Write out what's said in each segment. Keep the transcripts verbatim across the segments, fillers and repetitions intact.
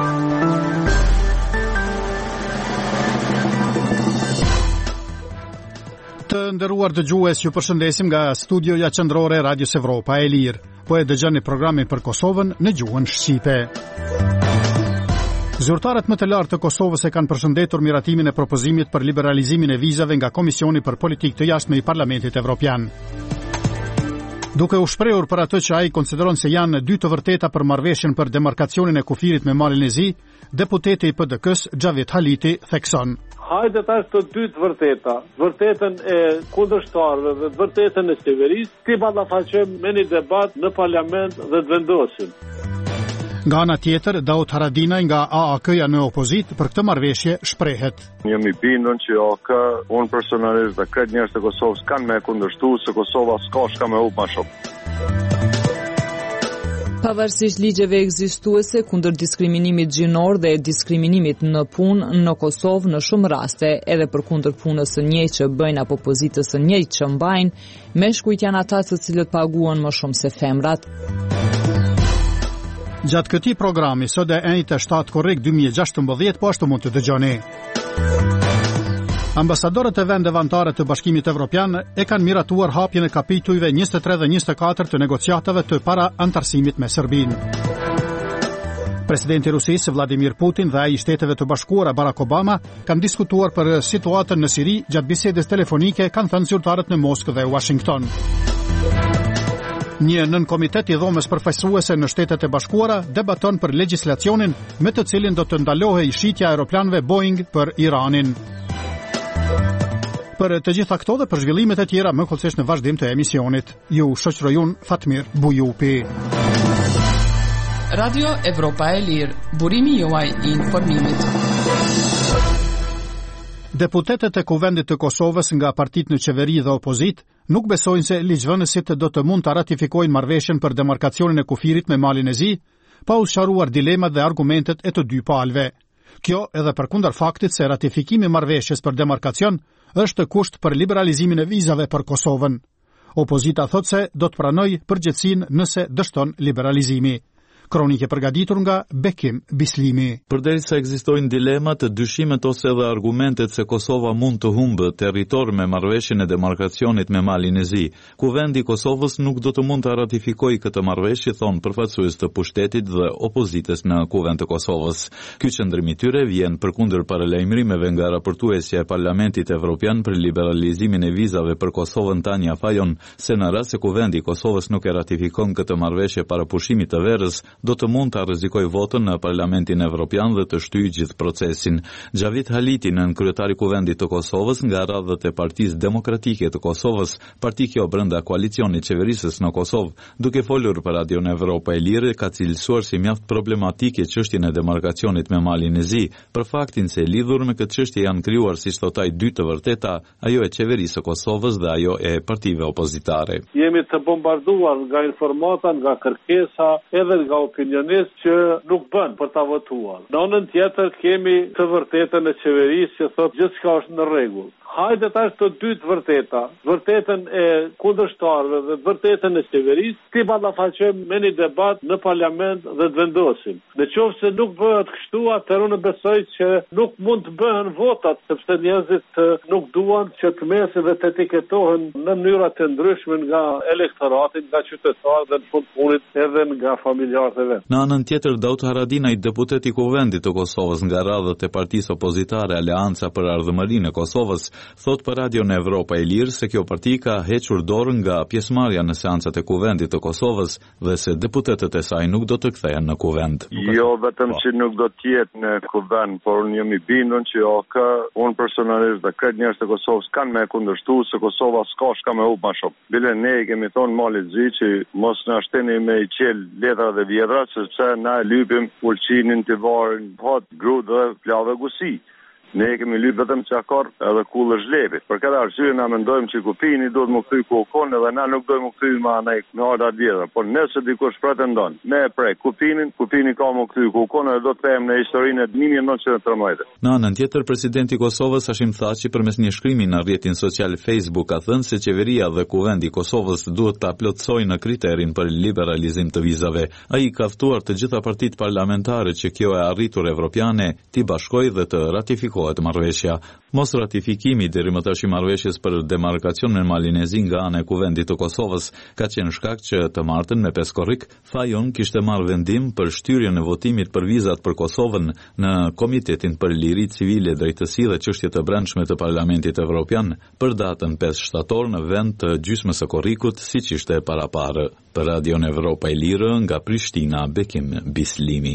Të nderuar dëgjues, ju përshëndesim nga studioja qendrore e Radios Evropa e Lirë. Po e dëgjoni programin për Kosovën në gjuhën shqipe. Zyrtarët më të lartë të Kosovës e kanë përshëndetur miratimin e propozimit për liberalizimin e vizave nga Komisioni për Politikë të Jashtme i Parlamentit Evropian. Duke u shprehur për atë që ai konsideron se janë dy të vërteta për marrëveshjen për demarkacionin e kufirit me Malin e Zi, deputeti i P D K-s Xhavit Haliti thekson: hajde tash të dy të vërteta, vërtetën e kundërshtarëve dhe vërtetën e qeverisë, ti ballafaqojmë me një debat në parlament dhe të vendosim. Nga ana tjetër, Daut Haradinaj nga A A K-ja në opozit për këtë marrëveshje shprehet: Jam i bindur që A A K, unë personalisht dhe kretë njerëzit e Kosovës kanë me kundërshtuar se Kosova s'ka shka me u më shumë. Pavarësisht ligjeve ekzistuese kundër diskriminimit gjinor dhe diskriminimit në punë në Kosovë, në shumë raste, edhe për kundër punës së njëjtë që bëjnë apo pozitës së njëjtë që mbajnë, meshkujt janë ata të cilët paguhen më shumë se femrat. Gjatë këtij programi, sot e njëjtë shtatë korrik dy mijë e gjashtëmbëdhjetë, po ashtu mund të dëgjoni. Ambasadorët e vendeve anëtare të Bashkimit Evropian e kanë miratuar hapjen e kapitujve njëzet e tre dhe njëzet e katër të negociatave të para antarësimit me Serbinë. Presidenti i Rusisë Vladimir Putin dhe ai i Shteteve të Bashkuara Barack Obama kanë diskutuar për situatën në Siri gjatë bisedës telefonike, kanë thënë zyrtarët në Moskë dhe Washington. Një nën komitet i dhomës përfaqësuese në Shtetet e Bashkuara debaton për legjislacionin me të cilin do të ndalohej shitja e aeroplanëve Boeing për Iranin. Për të gjitha këto dhe për zhvillimet e tjera më kollësisht në vazhdim të emisionit. Ju shoqëroj unë Fatmir Bujupi. Radio Evropa e Lirë, burimi juaj i informimit. Deputetët e Kuvendit të Kosovës nga partitë në qeveri dhe opozit nuk besojnë se ligjvënësit do të mund të ratifikojnë marrëveshjen për demarkacionin e kufirit me Malin e Zi, pa u sqaruar dilemat dhe argumentet e të dy palëve. Kjo edhe përkundër faktit se ratifikimi i marrëveshjes për demarkacion është kusht për liberalizimin e vizave për Kosovën. Opozita thot se do të pranojë përgjegjësinë nëse dështon liberalizimi. Kronike përgatitur nga Bekim Bislimi. Përderisa ekzistojnë dilemat, dyshimet ose edhe argumentet se Kosova mund të humbë territor me marrëveshjen e demarkacionit me Malin e Zi, Kuvendi i Kosovës nuk do të mund të ratifikojë këtë marrëveshje, thon përfaqësues të pushtetit dhe opozitës në Kuvend të Kosovës. Ky qëndrim i tyre vjen përkundër paralajmërimeve nga raportuesja e Parlamentit Evropian për liberalizimin e vizave për Kosovën Tanja Fajon, se në rast se Kuvendi i Kosovës nuk e ratifikon këtë marrëveshje para pushimit të verës, do të mund të rrezikojë votën në Parlamentin Evropian dhe të shtyjë gjithë procesin. Xhavit Haliti, nën kryetari i Kuvendit të Kosovës nga radhët e Partisë Demokratike të Kosovës, parti kjo brenda koalicionit qeverisës në Kosovë, duke folur për Radion Evropa e Lirë, ka cilësuar si mjaft problematike çështjen e demarkacionit me Malin e Zi, për faktin se lidhur me këtë çështje janë krijuar, siç thot ai, dy të vërteta, ajo e qeverisë së Kosovës dhe ajo e partive opozitare. Jemi të bombarduar nga informata, nga kërkesa, edhe nga opinionist që nuk bën për ta votuar. Në anën tjetër kemi të vërtetën e qeverisë që thotë gjithçka është në rregull. Hajde tash të dy të vërteta, vërtetën e kundërshtarëve dhe vërtetën e qeverisë, ti ballafaqojmë me një debat në parlament dhe të vendosim. Në qoftë se nuk bëhet kështu, atëherë unë besoj që nuk mund të bëhen votat, sepse njerëzit nuk duan që të mesin dhe të etiketohen në mënyra të ndryshme nga elektorati, nga qytetarët dhe në fund fundit edhe nga familjarët e vet. Në anën tjetër, Daut Haradinaj, deputet i Kuvendit të Kosovës nga radhët e Partisë Opozitare Aleanca për Ardhmërinë e Kosovës, thot për Radion Evropa e Lirë se kjo parti ka hequr dorën nga pjesëmarrja në seancat e Kuvendit të Kosovës dhe se deputetët e saj nuk do të kthehen në Kuvend. Jo vetëm që nuk do të jetë në Kuvend, por unë jam i bindur që A K, unë personalisht dhe kretë njerëzit e Kosovës kanë me kundërshtuar se Kosova s'ka shka me hup më shumë. Bile ne i kemi thonë Malit Zi që mos na shteni me i qel letra dhe vjedra, sepse na e lypim ulçinin të varrin hot, grud dhe plave gusi. Ne kemi lyp vetëm çakor edhe kullë zhlepit. Për këtë arsye na mendojmë që kupini do të më kthy kokon edhe na nuk do të më kthy me anaj me ardha vjetër. Por nëse dikush pretendon me prej kupinin, kupini ka më kthy kokon edhe do të them në historinë e një mijë e nëntëqind e tridhjetë. Në anën tjetër, presidenti i Kosovës Hashim Thaçi përmes një shkrimi në rrjetin social Facebook ka thënë se qeveria dhe kuvendi i Kosovës duhet ta plotësojnë në kriterin për liberalizim të vizave. Ai ka ftuar të gjitha partitë parlamentare që kjo e arritur evropiane t'i bashkojë dhe të ratifikohet marrëveshja. Mos ratifikimi deri më tash i marrëveshjes për demarkacion me Malinezi nga ana e kuvendit të Kosovës ka qenë shkak që të martën me Peskorrik, Fajon kishte marrë vendim për shtyrjen e votimit për vizat për Kosovën në Komitetin për Liri Civile, Drejtësi dhe Çështje të Brendshme të Parlamentit Evropian për datën pesë shtator në vend të gjysmës së Korrikut, siç ishte paraparë. Për Radion Evropa e Lirë nga Prishtina, Bekim Bislimi.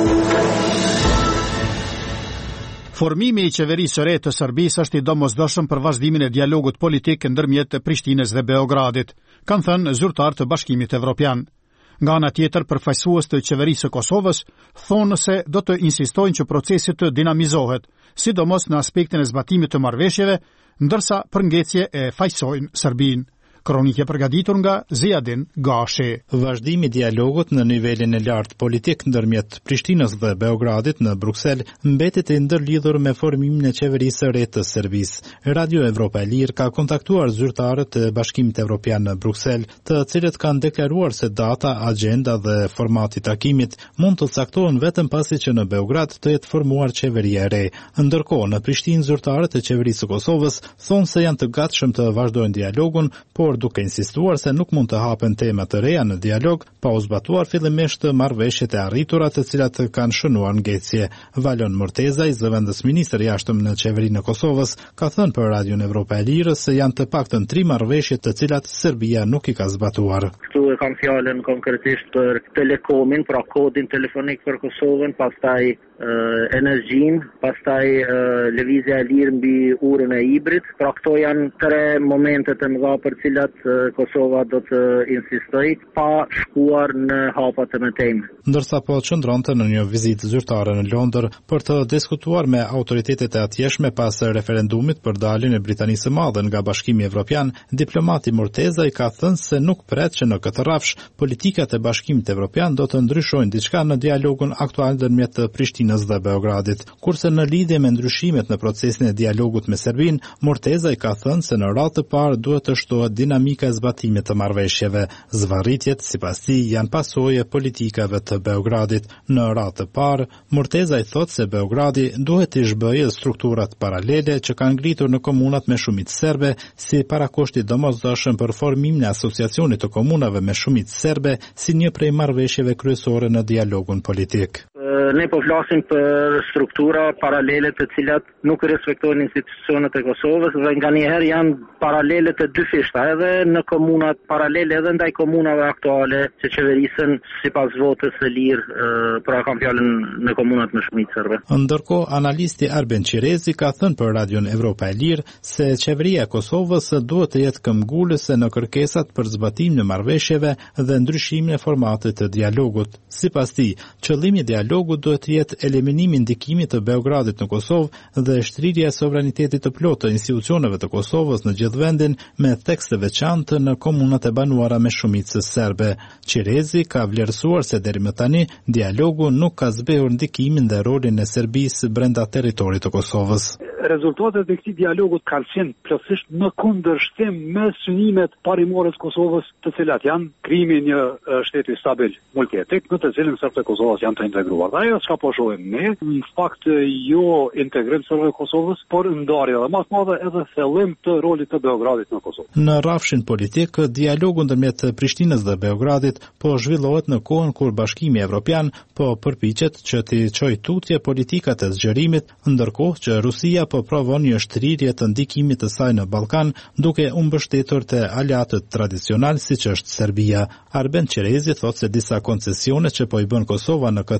Formimi i qeverisë së re të Serbisë është i domosdoshëm për vazhdimin e dialogut politik ndërmjet Prishtinës dhe Beogradit, kanë thënë zyrtar të Bashkimit Evropian. Nga ana tjetër, përfaqësues të qeverisë së Kosovës thonë se do të insistojnë që procesi të dinamizohet, sidomos në aspektin e zbatimit të marrëveshjeve, ndërsa përngjecje e fajsojnë Serbinë. Kronikë përgatitur nga Ziadin Gashi. Vazhdimi i dialogut në nivelin e lartë politik ndërmjet Prishtinës dhe Beogradit në Bruksel mbetet i ndërlidhur me formimin e qeverisë së re të Serbisë. Radio Evropa e Lirë ka kontaktuar zyrtarët e Bashkimit Evropian në Bruksel, të cilët kanë deklaruar se data, agenda dhe formati i takimit mund të caktohen vetëm pasi që në Beograd të jetë formuar qeveria e re. Ndërkohë, në Prishtinë zyrtarët e qeverisë së Kosovës thonë se janë të gatshëm të vazhdojnë dialogun, por duke insistuar se nuk mund të hapen tema të reja në dialog, pa u zbatuar fillimisht marrëveshjet e arritura të cilat kanë shënuar ngecje. Valon Mortezaj, zëvendës ministër i jashtëm në qeverinë e Kosovës, ka thënë për Radion Evropa e Lirë se janë të paktën tre marrëveshje të cilat Serbia nuk i ka zbatuar. Këtu e kam fjalën konkretisht për Telekomin, pra kodin telefonik për Kosovën, pastaj Uh, energjin, pastaj uh, lëvizja e lirë mbi urën e hibrit. Pra këto janë tre momentet e mëdha për cilat uh, Kosova do të insistoj pa shkuar në hapat e mëtejme. Ndërsa po qëndronte në një vizitë zyrtare në Londër për të diskutuar me autoritetet e atjeshme pas referendumit për daljen e Britanisë së Madhe nga Bashkimi Evropian, diplomati Mortezaj ka thënë se nuk pret që në këtë rrafsh politikat e Bashkimit Evropian do të ndryshojnë diçka në dialogun aktual ndërmjet Prishtinës dhe Beogradit. Kurse në lidhje me ndryshimet në procesin e dialogut me Serbinë, Mortezaj ka thënë se në radhë të parë duhet të shtohet dinamika e zbatimit të marrëveshjeve. Zvarritjet, sipas tij, janë pasojë politikave të Beogradit. Në radhë të parë, Mortezaj thotë se Beogradi duhet të zhbëjë strukturat paralele që kanë ngritur në komunat me shumicë serbe si parakoshti domosdoshëm për formimin e asociacionit të komunave me shumicë serbe si një prej marrëveshjeve kryesore në dialogun politik. Ne po flasim për struktura paralele të cilat nuk respektojnë institucionet e Kosovës dhe nganjëherë janë paralele të dyfishta, edhe në komunat paralele edhe ndaj komunave aktuale që qeverisen sipas votës së lirë, pra kam fjalën në komunat me shumicë serbe. Ndërkohë, analisti Arben Qirezi ka thënë për Radion Evropa e Lirë se qeveria e Kosovës duhet të jetë këmbgulëse në kërkesat për zbatimin e marrëveshjeve dhe ndryshimin e formatit të dialogut. Sipas tij, qëllimi i dialogut duhet të jetë eliminimi i ndikimit të Beogradit në Kosovë dhe shtrirja e sovranitetit të plotë të institucioneve të Kosovës në gjithë vendin me tekst të veçantë në komunat e banuara me shumicë serbe. Qirezi ka vlerësuar se deri më tani dialogu nuk ka zbehur ndikimin dhe rolin e Serbisë brenda territorit të Kosovës. Rezultatet e këtij dialogut kanë qenë plotësisht në kundërshtim me synimet parimore të Kosovës, të cilat janë krimi një shteti stabil multietnik në të cilin serbët e Kosovës janë të integruar. Ajo çka po shohim ne, në fakt jo integrim serbëve të Kosovës, por ndarje edhe më të madhe edhe thellim të rolit të Beogradit në Kosovë. Në rrafshin politik, dialogu ndërmjet Prishtinës dhe Beogradit po zhvillohet në kohën kur Bashkimi Evropian po përpiqet që të çojë tutje politikat e zgjerimit, ndërkohë që Rusia po provon një shtrirje të ndikimit të saj në Ballkan, duke u mbështetur te aleatët tradicional siç është Serbia. Arben Qerezi thotë se disa koncesione që po i bën Kosova në këtë dialog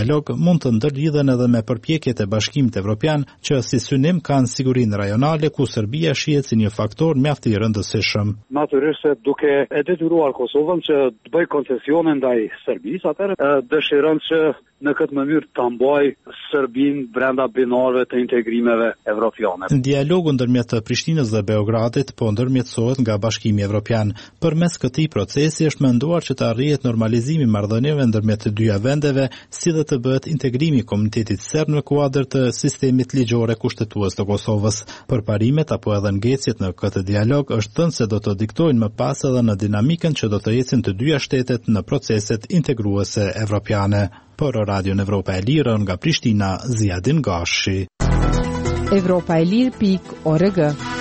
dialog mund të ndërlidhen edhe me përpjekjet e Bashkimit Evropian që si synim kanë sigurinë rajonale ku Serbia shihet si një faktor mjaft i rëndësishëm. Natyrisht se duke e detyruar Kosovën që të bëjë koncesione ndaj Serbisë, atëherë dëshiron që në këtë mënyrë ta mbajë Serbinë brenda binarëve të integrimeve evropiane. Dialogu ndërmjet Prishtinës dhe Beogradit po ndërmjetësohet nga Bashkimi Evropian. Përmes këtij procesi është menduar që të arrihet normalizimi i marrëdhënieve ndërmjet të dyja vendeve, si dhe të bëhet integrimi i komunitetit serb në kuadër të sistemit ligjor kushtetues të Kosovës. Përparimet apo edhe ngecjet në këtë dialog është thënë se do të diktojnë më pas edhe në dinamikën që do të ecin të dyja shtetet në proceset integruese evropiane. Por Radion Evropa e Lirë nga Prishtina, Ziadin Gashi. Evropa e Lirë pik org.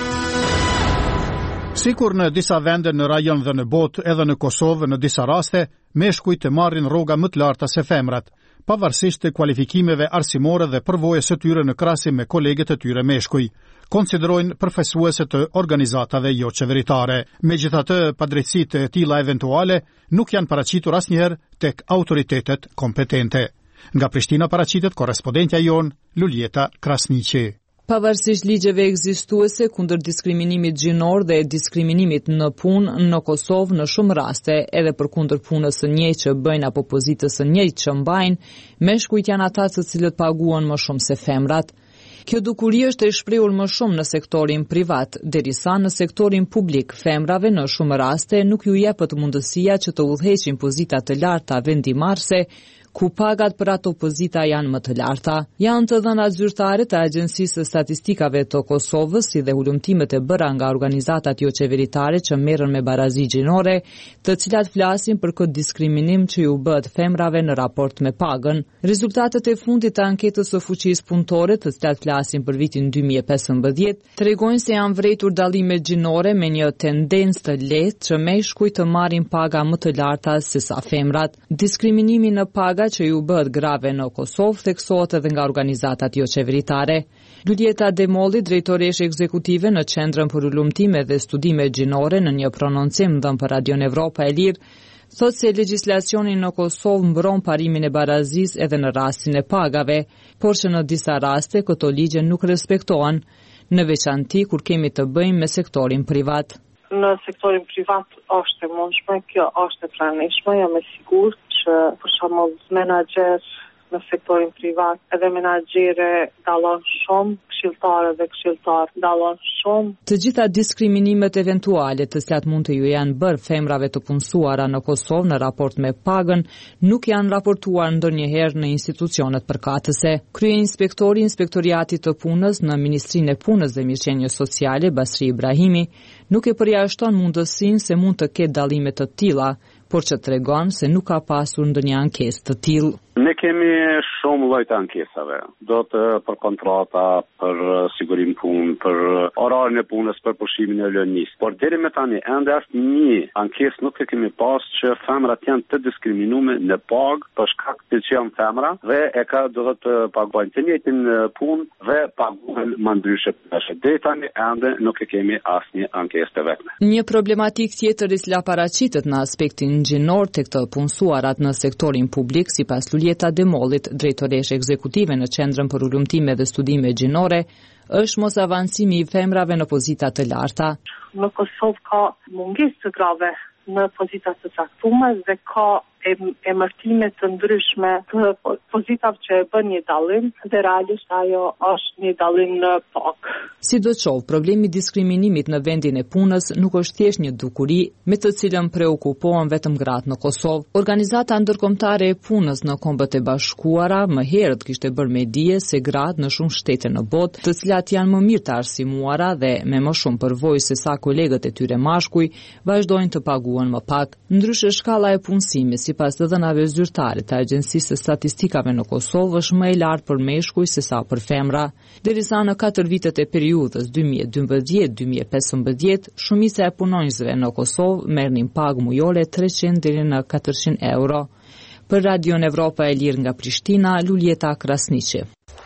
Sikur në disa vende në rajon dhe në botë, edhe në Kosovë në disa raste, meshkujt të marrin rroga më të larta se femrat, pavarësisht të kualifikimeve arsimore dhe përvojës së tyre në krahasim me kolegët e tyre meshkuj, konsiderojnë përfaqësuese të organizatave jo qeveritare. Megjithatë, padrejtësitë e tilla eventuale nuk janë paraqitur asnjëherë tek autoritetet kompetente. Nga Prishtina paraqitet korrespondentja jon Luljeta Krasniqi. Pavarësisht ligjeve ekzistuese kundër diskriminimit gjinor dhe diskriminimit në punë në Kosovë, në shumë raste, edhe për kundër punës së njëjtë që bëjnë apo pozitës së njëjtë që mbajnë, meshkujt janë ata të cilët paguhen më shumë se femrat. Kjo dukuri është e shprehur më shumë në sektorin privat, derisa në sektorin publik femrave në shumë raste nuk ju jepet mundësia që të udhëheqin pozita të larta vendimarrëse, ku pagat për ato pozita janë më të larta. Janë të dhënat zyrtare të Agjencisë së Statistikave të Kosovës, si dhe ulëmtimet e bëra nga organizatat jo qeveritare që merren me barazi gjinore, të cilat flasin për këtë diskriminim që ju bëhet femrave në raport me pagën. Rezultatet e fundit të anketës së fuqisë punëtore, të cilat flasin për vitin dy mijë e pesëmbëdhjetë, tregojnë se janë vretur dallimet gjinore me një tendencë të lehtë që meshkujt të marrin paga më të larta se sa femrat. Diskriminimi në paga që ju bëhet grave në Kosovë theksohet edhe nga organizatat jo qeveritare. Luljeta Demolli, drejtoreshe ekzekutive në Qendrën për Ulëmtime dhe Studime Gjinore, në një prononcim dhënë për Radion Evropa e Lirë, thotë se legjislacioni në Kosovë mbron parimin e barazisë edhe në rastin e pagave, por që në disa raste këto ligje nuk respektohen, në veçanti kur kemi të bëjmë me sektorin privat. Në sektorin privat është e mundshme, kjo është e pranishme, jam e sigurt që për shembull menaxher në sektorin privat edhe menaxhere dallon shumë, këshilltarë dhe këshilltar dallon shumë. Të gjitha diskriminimet eventuale të cilat mund të ju janë bërë femrave të punësuara në Kosovë në raport me pagën nuk janë raportuar ndonjëherë në institucionet përkatëse. Kryeinspektori i Inspektoriatit të Punës në Ministrinë e Punës dhe Mirëqenies Sociale, Basri Ibrahimi, nuk e përjashton mundësinë se mund të ketë dallime të tilla, por që tregon se nuk ka pasur ndonjë ankesë të tillë. Ne kemi shumë lloj të ankesave, do të për kontrata, për sigurim punë, për orarin e punës, për pushimin e lënisë. Por deri me tani ende as një ankesë nuk e kemi pas që femrat janë të diskriminuar në pagë për shkak të që janë femra dhe e ka do të paguajnë të njëjtin punë dhe paguhen më ndryshe. Deri tani ende nuk e kemi asnjë ankesë të vetme. Një problematik tjetër i cila paraqitet në aspektin gjinor tek të punësuarat në sektorin publik, sipas Luljeta Demollit, drejtoreshe ekzekutive në Qendrën për Ulëmtime dhe Studime Gjinore, është mos avancimi i femrave në pozita të larta. Në Kosovë ka mungesë të grave në pozita të caktuara dhe ka emërtime të ndryshme të pozitave që e bën një dallim dhe realisht ajo është një dallim në pagë. Sidoqoftë, problemi i diskriminimit në vendin e punës nuk është thjesht një dukuri me të cilën preokupohen vetëm gratë në Kosovë. Organizata ndërkombëtare e punës në Kombët e Bashkuara më herët kishte bërë me dije se gratë në shumë shtete në botë, të cilat janë më mirë të arsimuara dhe me më shumë përvojë se sa kolegët e tyre mashkuj, vazhdojnë të paguhen më pak. Ndryshe, shkalla e punësimit sipas të dhënave zyrtare të Agjencisë së Statistikave në Kosovë është më e lartë për meshkuj se sa për femra, derisa në katër vitet e periudhës dy mijë e dymbëdhjetë deri dy mijë e pesëmbëdhjetë, shumica e punonjësve në Kosovë merrnin pagë mujore treqind deri në katërqind euro. Për Radion Evropa e Lirë nga Prishtina, Luljeta Krasniqi.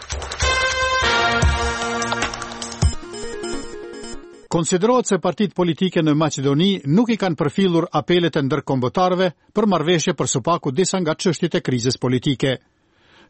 Konsiderohet se partitë politike në Maqedoni nuk i kanë përfillur apelet e ndërkombëtarëve për marrëveshje për së paku disa nga çështjet e krizës politike.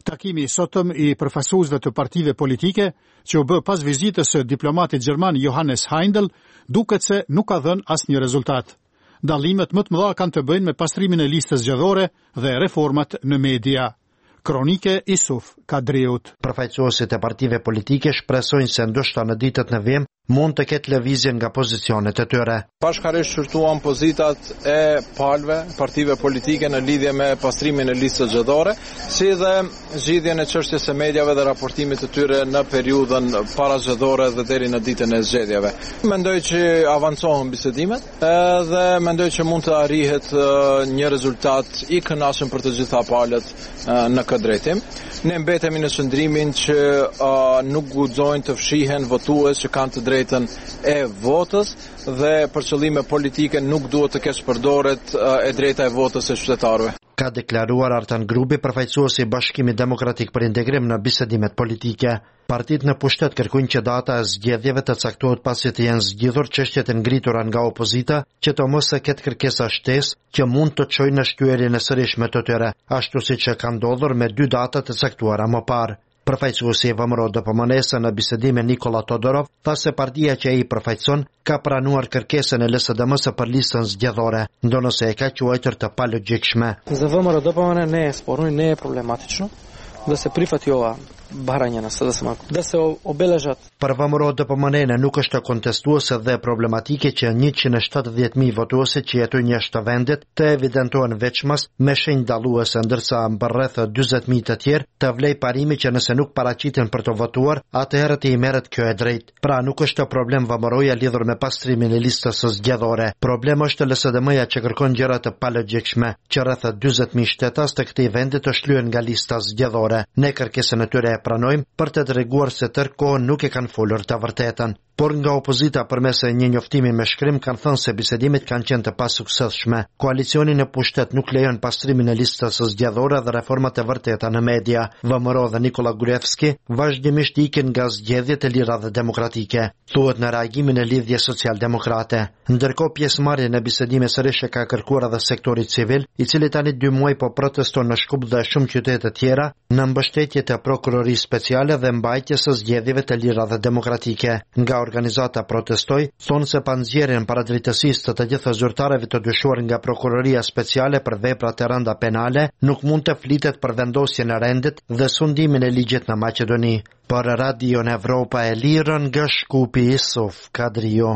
Takimi i sotëm i përfaqësuesve të partive politike, që u bë pas vizitës së diplomatit gjerman Johannes Heindel, duket se nuk ka dhënë asnjë rezultat. Dallimet më të mëdha kanë të bëjnë me pastrimin e listës zgjedhore dhe reformat në media. Kronike Isuf Kadriut. Përfaqësuesit e partive politike shpresojnë se ndoshta në ditët në vim mund të ketë lëvizje nga pozicionet e tyre. Bashkërisht shërtuan pozitat e palëve, partive politike në lidhje me pastrimin e listës zgjedhore, si dhe zgjidhjen e çështjes së mediave dhe raportimit të tyre në periudhën parazgjedhore dhe deri në ditën e zgjedhjeve. Mendoj që avancohen bisedimet dhe mendoj që mund të arrihet një rezultat i kënaqshëm për të gjitha palët në këtë drejtim. Ne mbetemi në qëndrimin që uh, nuk guxojnë të fshihen votues që kanë të drejtën e votës dhe për qëllime politike nuk duhet të keq përdoret uh, e drejta e votës e qytetarëve. Ka deklaruar Artan Grupi, përfaqësuesi i Bashkimit Demokratik për Integrim në bisedimet politike. Partitë në pushtet kërkojnë që data e zgjedhjeve të caktohet pasi të jenë zgjidhur çështjet e ngritura nga opozita, që të mos e ketë kërkesa shtesë që mund të çojnë në shtyerjen e sërishme të tyre, ashtu siç e ka ndodhur me dy data të caktuara më parë. Përfaqësuesi i V M R O D P M N-s në bisedime Nikola Todorov tha se partia që ai përfaqëson ka pranuar kërkesën e L S D M-s për listën zgjedhore, ndonëse e ka quajtur të palogjikshme. За V M R O D P M N не е спорно и не е проблематично да се прифати ова барање на С D S M-a, да се обележат. Për V M R O D P M N nuk është kontestuese dhe problematike që njëqind e shtatëdhjetë mijë votuese që jetojnë jashtë vendit të evidentohen veçmas me shenjë dalluese, ndërsa për rreth dyzet mijë të tjerë të vlej parimi që nëse nuk paraqiten për të votuar, atëherë të i merret kjo e drejtë. Pra nuk është problem V M R O-ja lidhur me pastrimin e listës së zgjedhore. Problem është L S D M-ja që kërkon gjëra të palogjikshme, që rreth dyzet mijë shtetas të këtij vendi të shlyen nga lista zgjedhore. Ne kërkesën e tyre e pranojmë për të treguar se tërë kohën nuk e kanë folur të vërtetën. Por nga opozita përmes një njoftimi me shkrim kanë thënë se bisedimet kanë qenë të pasuksesshme. Koalicioni në pushtet nuk lejon pastrimin e listës së zgjedhore dhe reformat e vërteta në media. V M R O dhe Nikola Gruevski vazhdimisht ikin nga zgjedhjet e lira dhe demokratike, thuhet në reagimin e lidhjes social-demokrate. Ndërkohë pjesëmarrje në bisedime sërish e ka kërkuar edhe sektori civil, i cili tani dy muaj po proteston në Shkup dhe shumë qytete të tjera në mbështetje të prokurorisë speciale dhe mbajtjes së zgjedhjeve të lira dhe demokratike. Nga organizata protestoi, thonë se pa nxjerrjen para drejtësisë të të gjithë zyrtarëve të dyshuar nga prokuroria speciale për vepra të rënda penale, nuk mund të flitet për vendosjen e rendit dhe sundimin e ligjit në Maqedoni. Për Radio Evropa e Lirë nga Shkupi, Isuf Kadrio.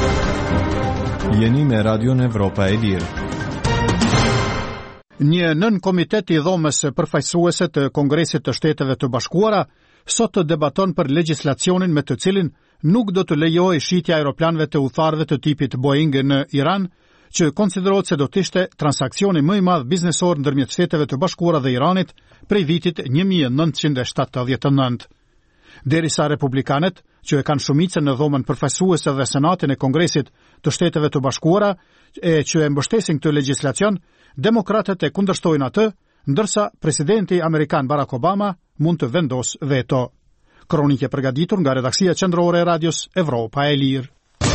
Jeni me Radio Evropa e Lirë. Një nën komitet i dhomës përfaqësuese të Kongresit të Shteteve të Bashkuara sot të debaton për legjislacionin me të cilin nuk do të lejojë shitja e aeroplanëve të udhëtarëve të tipit Boeing në Iran, që konsiderohet se do të ishte transaksioni më i madh biznesor ndërmjet Shteteve të Bashkuara dhe Iranit prej vitit një mijë e nëntëqind e shtatëdhjetë e nëntë. Derisa republikanët, që e kanë shumicën në dhomën përfaqësuese dhe Senatin e Kongresit të Shteteve të Bashkuara, e që e mbështesin këtë legjislacion, demokratët e kundërshtojnë atë, ndërsa presidenti amerikan Barack Obama mund të vendos veto. Kronike përgatitur nga redaksia qendrore e Radios Evropa e Lirë.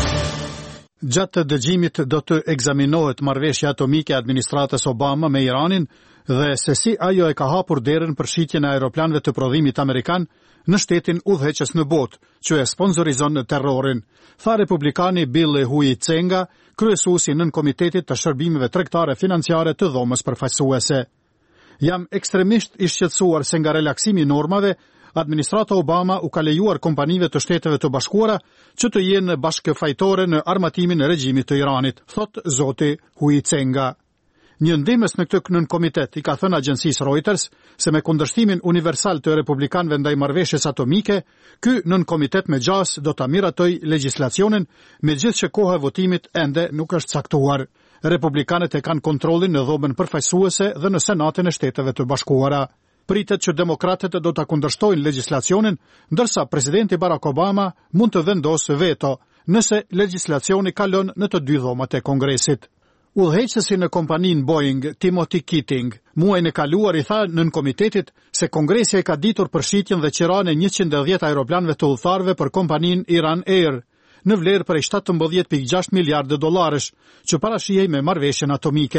Gjatë dëgjimit do të ekzaminohet marrëveshja atomike e administratës Obama me Iranin dhe se si ajo e ka hapur derën për shitjen e aeroplanëve të prodhimit amerikan në shtetin udhëheqës në botë, që e sponsorizon terrorin, tha republikani Bill Hui Tsenga, kryesuesi nën komitetit të shërbimeve tregtare financiare të dhomës përfaqësuese. Jam ekstremisht i shqetësuar se nga relaksimi i normave, administrata Obama u ka lejuar kompanive të Shteteve të Bashkuara që të jenë bashkëfajtore në armatimin e regjimit të Iranit, thot zoti Hui Tsenga. Një ndihmës në këtë nën komitet i ka thënë agjencisë Reuters se me kundërshtimin universal të republikanëve ndaj marrëveshjes atomike, ky nën komitet me gjas do ta miratoj legjislacionin, megjithëse që koha e votimit ende nuk është caktuar. Republikanët e kanë kontrollin në dhomën përfaqësuese dhe në Senatin e Shteteve të Bashkuara. Pritet që demokratët do ta kundërshtojnë legjislacionin, ndërsa presidenti Barack Obama mund të vendosë veto nëse legjislacioni kalon në të dy dhomat e Kongresit. Udhëheqësi në kompaninë Boeing, Timothy Keating, muajin e kaluar i tha nën komitetit se Kongresi e ka ditur për shitjen dhe qirajen e njëqind e dhjetë aeroplanëve të udhëtarëve për kompaninë Iran Air, në vlerë prej shtatëmbëdhjetë pikë gjashtë miliardë dollarësh, që parashihej me marrëveshjen atomike.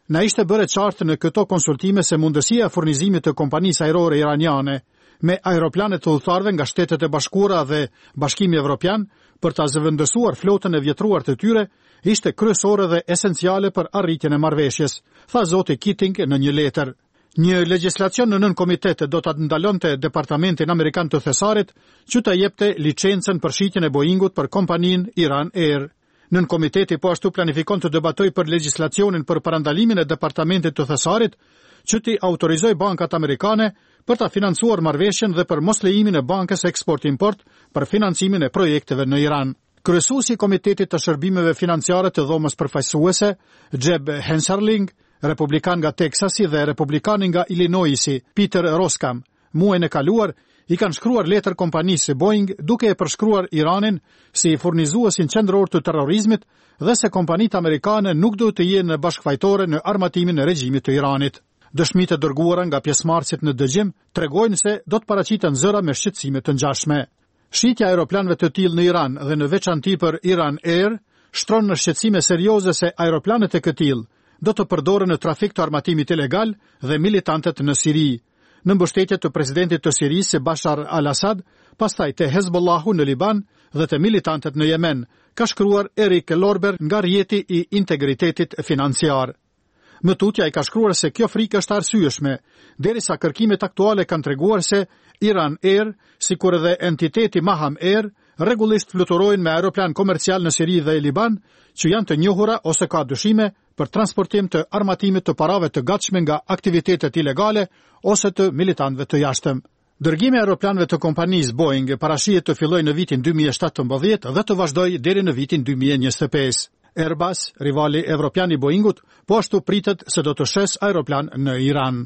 Na ishte bërë qartë në këto konsultime se mundësia e furnizimit të kompanisë ajrore iraniane me aeroplanet të udhëtarëve nga Shtetet e Bashkuara dhe Bashkimi Evropian për ta zëvendësuar flotën e vjetruar të tyre ishte kryesore dhe esenciale për arritjen e marrëveshjes, tha zoti Keating në një letër. Një legjislacion në nën komitete do ta ndalonte Departamentin Amerikan të Thesarit që të jepte licencën për shitjen e Boeingut për kompaninë Iran Air. Nën komiteti po ashtu planifikon të debatoj për legjislacionin për parandalimin e Departamentit të Thesarit që t'i autorizoj bankat amerikane për ta financuar marrëveshjen dhe për mos lejimin e bankës Export-Import për financimin e projekteve në Iran. Kryesuesi i Komitetit të Shërbimeve Financiare të Dhomës Përfaqësuese, Jeb Hensarling, republikan nga Texasi dhe republikani nga Illinoisi, Peter Roskam, muajin e kaluar i kanë shkruar letër kompanisë Boeing duke e përshkruar Iranin si furnizuesin qendror të terrorizmit dhe se kompanitë amerikane nuk duhet të jenë bashkëfajtore në armatimin e regjimit të Iranit. Dëshmitë e dërguara nga pjesëmarrësit në dëgjim tregojnë se do të paraqiten zëra me shqetësime të ngjashme. Shitja e aeroplanëve të tillë në Iran dhe në veçanti për Iran Air shtron në shqetësime serioze se aeroplanet e këtill do të përdoren në trafik të armatimit ilegal dhe militantet në Siri, në mbështetje të presidentit të Sirisë Bashar al-Assad, pastaj të Hezbollahu në Liban dhe të militantet në Yemen, ka shkruar Erik Lorber nga rjeti i integritetit financiar. Më tutja i ka shkruar se kjo frikë është arsyeshme, derisa kërkimet aktuale kanë treguar se Iran Air, sikur edhe entiteti Maham Air, rregullisht fluturojnë me aeroplan komercial në Siri dhe Liban, që janë të njohura ose ka dyshime për transportim të armatimit të parave të gatshme nga aktivitetet ilegale ose të militantëve të jashtëm. Dërgimi i aeroplanëve të kompanisë Boeing parashihet të fillojë në vitin dy mijë e shtatëmbëdhjetë dhe të vazhdojë deri në vitin dy mijë e njëzet e pesë. Airbus, rivali evropian i Boeingut, po ashtu pritet se do të shes aeroplan në Iran.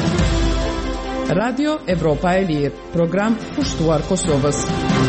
Radio Evropa e Lirë, program pushtuar Kosovës.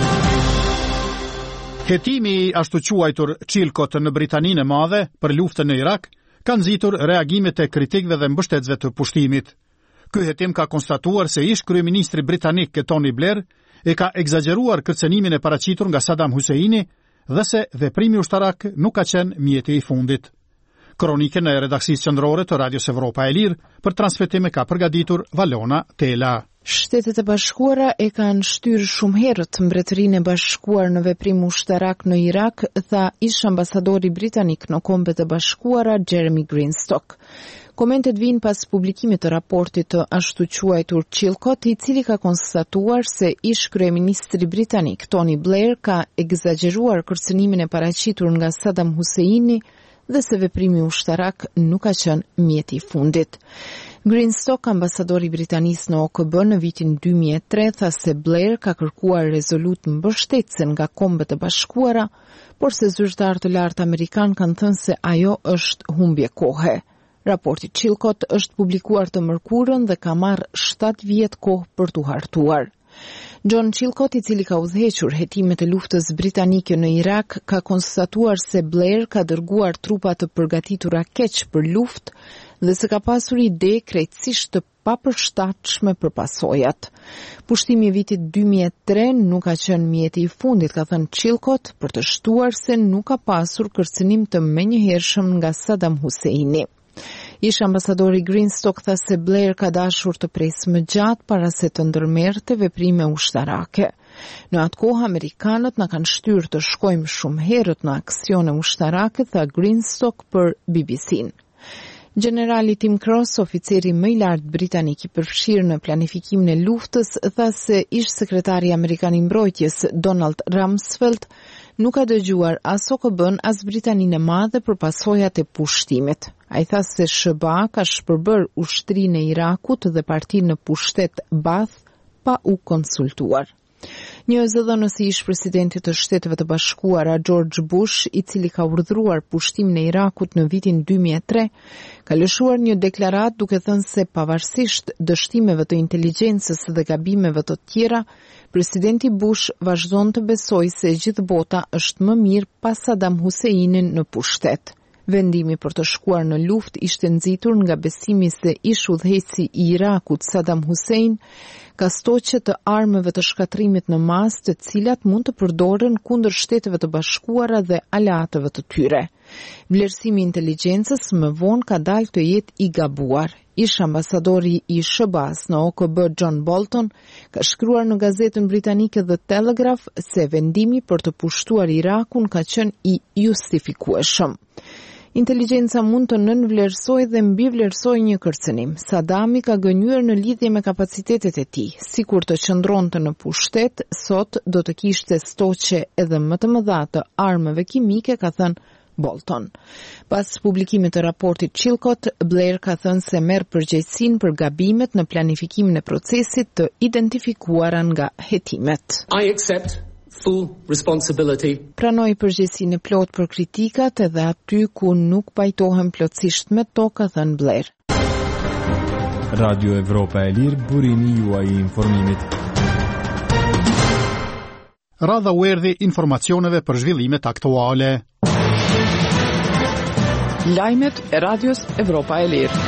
Hetimi i ashtu quajtur Chilcot në Britaninë e Madhe për luftën në Irak ka nxitur reagimet e kritikëve dhe mbështetësve të pushtimit. Ky hetim ka konstatuar se ish kryeministri britanik Tony Blair e ka egzageruar kërcënimin e paraqitur nga Saddam Husseini dhe se veprimi ushtarak nuk ka qenë mjeti i fundit. Kronikën e redaksisë qendrore të Radios Evropa e Lirë për transmetim ka përgatitur Valona Tela. Shtetet e Bashkuara e kanë shtyrë shumë herët Mbretërinë e Bashkuar në veprim ushtarak në Irak, tha ish ambasadori britanik në Kombet e Bashkuara Jeremy Greenstock. Komentet vijnë pas publikimit të raportit të ashtu quajtur Chilcot, i cili ka konstatuar se ish kryeministri britanik Tony Blair ka egzageruar kërcënimin e paraqitur nga Saddam Husseini dhe se veprimi ushtarak nuk ka qenë mjeti i fundit. Greenstock, ambasadori britanisë në O K B në vitin dy mijë e tre, tha se Blair ka kërkuar rezolut mbështetëse nga Kombet e Bashkuara, por se zyrtarë të lartë amerikan kanë thënë se ajo është humbje kohe. Raporti Chilcot është publikuar të mërkurën dhe ka marrë shtatë vjet kohë për t'u hartuar. John Chilcot, i cili ka udhëhequr hetimet e luftës britanike në Irak, ka konstatuar se Blair ka dërguar trupa të përgatitura keq për luftë dhe se ka pasur ide krejtësisht të papërshtatshme për pasojat. Pushtimi i vitit dy mijë e tre nuk ka qenë mjeti i fundit, ka thënë Chilcot, për të shtuar se nuk ka pasur kërcënim të menjëhershëm nga Saddam Husseini. Ish ambasadori Greenstock tha se Blair ka dashur të presë më gjatë para se të ndërmerrte veprime ushtarake. Në atë kohë amerikanët na kanë shtyrë të shkojmë shumë herët në aksione ushtarake, tha Greenstock për B B C-n. Generali Tim Cross, oficeri më i lartë britanik i përfshirë në planifikimin e luftës, tha se ish sekretari amerikan i mbrojtjes Donald Rumsfeld nuk ka dëgjuar as O K B-n as Britaninë e Madhe për pasojat e pushtimit. Ai tha se S B A ka shpërbër ushtrinë e Irakut dhe partinë në pushtet Baath pa u konsultuar. Një zëdhënës i ish presidentit të Shteteve të Bashkuara George Bush, i cili ka urdhëruar pushtimin e Irakut në vitin dy mijë e tre, ka lëshuar një deklarat duke thënë se pavarësisht dështimeve të inteligjencës dhe gabimeve të tjera, presidenti Bush vazhdon të besojë se gjithë bota është më mirë pas Saddam Husseinin në pushtet. Vendimi për të shkuar në luftë ishte nxitur nga besimi se ish udhëheqësi i Irakut Saddam Hussein ka stoqe të armëve të shkatrimit në masë, të cilat mund të përdoren kundër Shteteve të Bashkuara dhe aleatëve të tyre. Vlerësimi i inteligjencës më vonë ka dalë të jetë i gabuar. Ish ambasadori i S B A-s në O K B John Bolton ka shkruar në gazetën britanike The Telegraph se vendimi për të pushtuar Irakun ka qenë i justifikueshëm. Inteligjenca mund të nënvlerësoj dhe mbivlerësoj një kërcënim. Saddami ka gënjur në lidhje me kapacitetet e tij. Sikur të qëndronte në pushtet, sot do të kishte stoqe edhe më të mëdha të armëve kimike, ka thënë Bolton. Pas publikimit të raportit Chilcot, Blair ka thënë se merr përgjegjësinë për gabimet në planifikimin e procesit të identifikuara nga hetimet. I accept full responsibility. Pranoi përgjegjësinë e plot për kritikat edhe aty ku nuk pajtohen plotësisht me to, ka thënë Blair. Radio Evropa e Lirë, burimi juaj i informimit. Radha u erdhi informacioneve për zhvillimet aktuale. Lajmet e Radios Evropa e Lirë.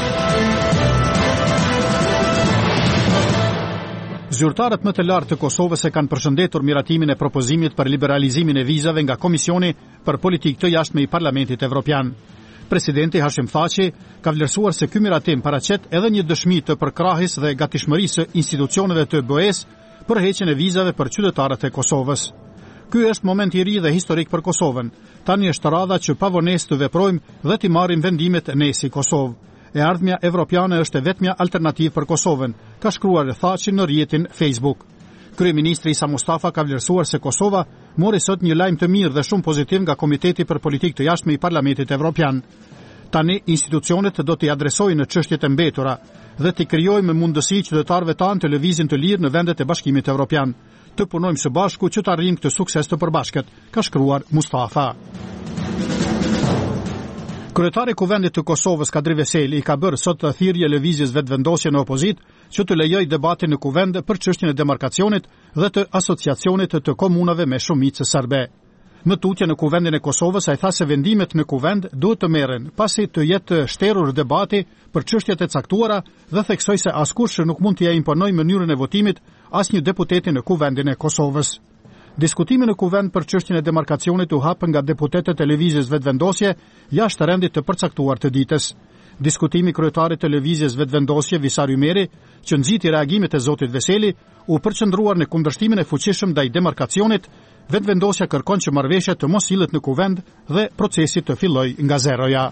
Zyrtarët më të lartë të Kosovës e kanë përshëndetur miratimin e propozimit për liberalizimin e vizave nga Komisioni për Politikë të Jashtme i Parlamentit Evropian. Presidenti Hashim Thaçi ka vlerësuar se ky miratim paraqet edhe një dëshmi të përkrahjes dhe gatishmërisë së institucioneve të B E-s për heqjen e vizave për qytetarët e Kosovës. Ky është moment i ri dhe historik për Kosovën. Tani është radha që pavonesë të veprojmë dhe të marrim vendimet ne si Kosovë. E ardhmja evropiane është e vetmja alternativë për Kosovën, ka shkruar Thaçi në rrjetin Facebook. Kryeministri Isa Mustafa ka vlerësuar se Kosova mori sot një lajm të mirë dhe shumë pozitiv nga Komiteti për Politikë të Jashtme i Parlamentit Evropian. Tani institucionet do t'i adresojnë në çështjet e mbetura dhe t'i krijojmë mundësi qytetarëve tanë të lëvizin të lirë në vendet e Bashkimit Evropian. Të punojmë së bashku që të arrijmë këtë sukses të përbashkët, ka shkruar Mustafa. Kryetari i Kuvendit të Kosovës Kadri Veseli i ka bërë sot thirrje lëvizjes vetëvendosje në opozit që të lejoj debatin në kuvend për çështjen e demarkacionit dhe të asociacionit të komunave me shumicë serbe. Në tutje në Kuvendin e Kosovës ai tha se vendimet në kuvend duhet të merren pasi të jetë shterur debati për çështjet e caktuara dhe theksoi se askush nuk mund t'ia imponojë mënyrën e votimit asnjë deputeti në Kuvendin e Kosovës. Diskutimi në kuvend për çështjen e demarkacionit u hap nga deputetët e lëvizjes vetëvendosje jashtë rendit të përcaktuar të ditës. Diskutimi kryetarit të lëvizjes vetëvendosje Visar Ymeri, që nxiti reagimet e zotit Veseli, u përqendruar në kundërshtimin e fuqishëm ndaj demarkacionit. Vetëvendosja kërkon që marrëveshja të mos sillet në kuvend dhe procesi të fillojë nga zeroja.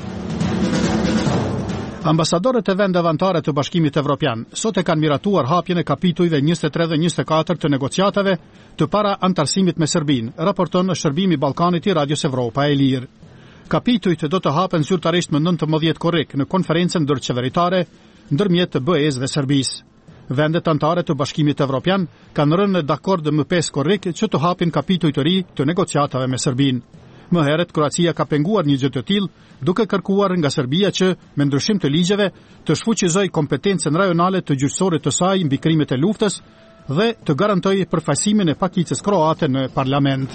Ambasadorët e vendeve anëtare të Bashkimit Evropian sot e kanë miratuar hapjen e kapitujve njëzet e tre dhe njëzet e katër të negociatave të para antarësimit me Serbinë, raporton në Shërbimi i Ballkanit i Radios Evropa e Lirë. Kapitujt do të hapen zyrtarisht më nëntëmbëdhjetë korrik në konferencën ndërqeveritare ndërmjet të B E-s dhe Serbisë. Vendet anëtare të Bashkimit Evropian kanë rënë dakord më pesë korrik që të hapin kapituj të ri të negociatave me Serbinë. Më herët Kroacia ka penguar një gjë të tillë, duke kërkuar nga Serbia që, me ndryshim të ligjeve, të shfuqizojë kompetencën rajonale të gjyqësorit të saj mbi krimet e luftës dhe të garantojë përfaqësimin e pakicës kroate në parlament.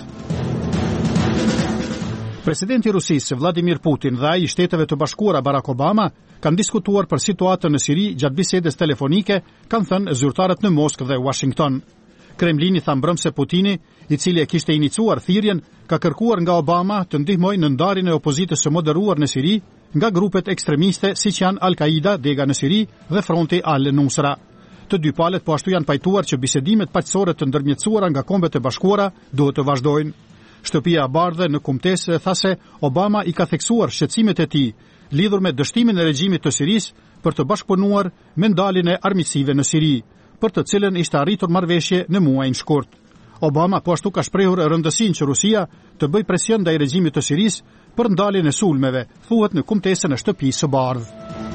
Presidenti i Rusisë Vladimir Putin dhe ai i Shteteve të Bashkuara Barack Obama kanë diskutuar për situatën në Siri gjatë bisedës telefonike, kanë thënë zyrtarët në Moskë dhe Washington. Kremlini tha mbrëm se Putini, i cili e kishte iniciuar thirrjen, ka kërkuar nga Obama të ndihmojë në ndarjen e opozitës së moderuar në Siri nga grupet ekstremiste siç janë Al-Qaida dega në Siri dhe Fronti Al-Nusra. Të dy palët po ashtu janë pajtuar që bisedimet paqësore të ndërmjetësuara nga Kombet e Bashkuara duhet të vazhdojnë. Shtëpia e Bardhë në kumtesë tha se Obama i ka theksuar shqetësimet e tij lidhur me dështimin e regjimit të Sirisë për të bashkëpunuar me ndaljen e armiqësive në Siri, për të cilën ishte arritur marrëveshje në muajin shkurt. Obama po ashtu ka shprehur rëndësinë që Rusia të bëjë presion ndaj regjimit të Sirisë për ndaljen e sulmeve, thuhet në kumtesën e Shtëpisë së Bardhë.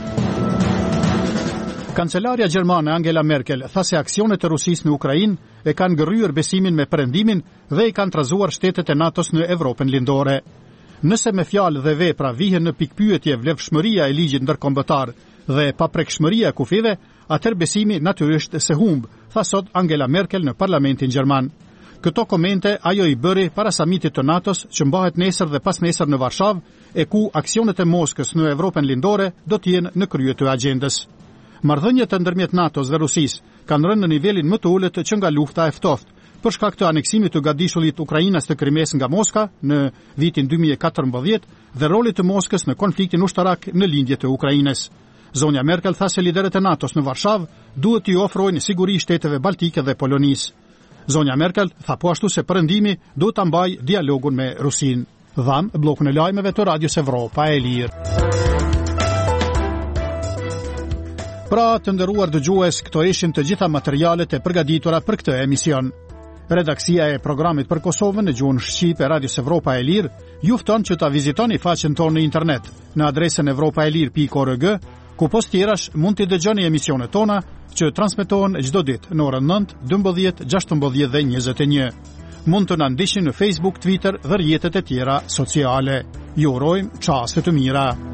Kancelarja gjermane Angela Merkel tha se aksionet e Rusisë në Ukrainë e kanë ngërryer besimin me perëndimin dhe i kanë trazuar shtetet e NATO-s në Evropën lindore. Nëse me fjalë dhe vepra vihen në pikpyetje vlefshmëria e ligjit ndërkombëtar dhe paprekshmëria e kufive, atëherë besimi natyrisht se humb, tha sot Angela Merkel në parlamentin gjerman. Këto komente ajo i bëri para samitit të NATO-s që mbahet nesër dhe pas nesër në Varshavë, e ku aksionet e Moskës në Evropën lindore do të jenë në krye të agjendës. Marrëdhëniet ndërmjet NATO-s dhe Rusisë kanë rënë në nivelin më të ulët që nga lufta e ftohtë, për shkak të aneksimit të gadishullit Ukrainas të Krimes nga Moska në vitin dy mijë e katërmbëdhjetë dhe rolit të Moskës në konfliktin ushtarak në lindje të Ukrainës. Zonja Merkel tha se liderët e NATO-s në Varshavë duhet t'i ofrojnë siguri shteteve baltike dhe Polonisë. Zonja Merkel tha po ashtu se perëndimi duhet ta mbajë dialogun me Rusinë. Dham bllokun e lajmeve të Radios Evropa e Lirë. Pra, të nderuar dëgjues, këto ishin të gjitha materialet e përgatitura për këtë emision. Redaksia e programit për Kosovën në gjuhën shqipe Radios Evropa e Lirë ju fton që ta vizitoni faqen tonë në internet në adresën evropaelir pikë org, ku post tjerash mund t'i dëgjoni emisionet tona që transmetohen çdo ditë në orën nëntë, dymbëdhjetë, gjashtëmbëdhjetë dhe njëzet e një. Mund të na ndiqni në Facebook, Twitter dhe rrjetet e tjera sociale. Ju urojmë çaste të mira.